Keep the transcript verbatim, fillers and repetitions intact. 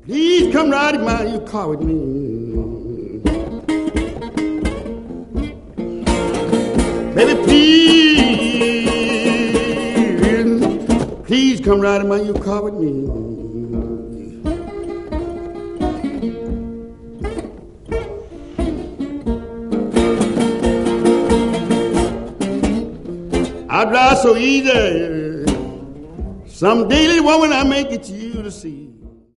Please come ride in my car with me. Baby, please, please come ride in my car with me. I drive so easy. Some daily woman I may get you to see.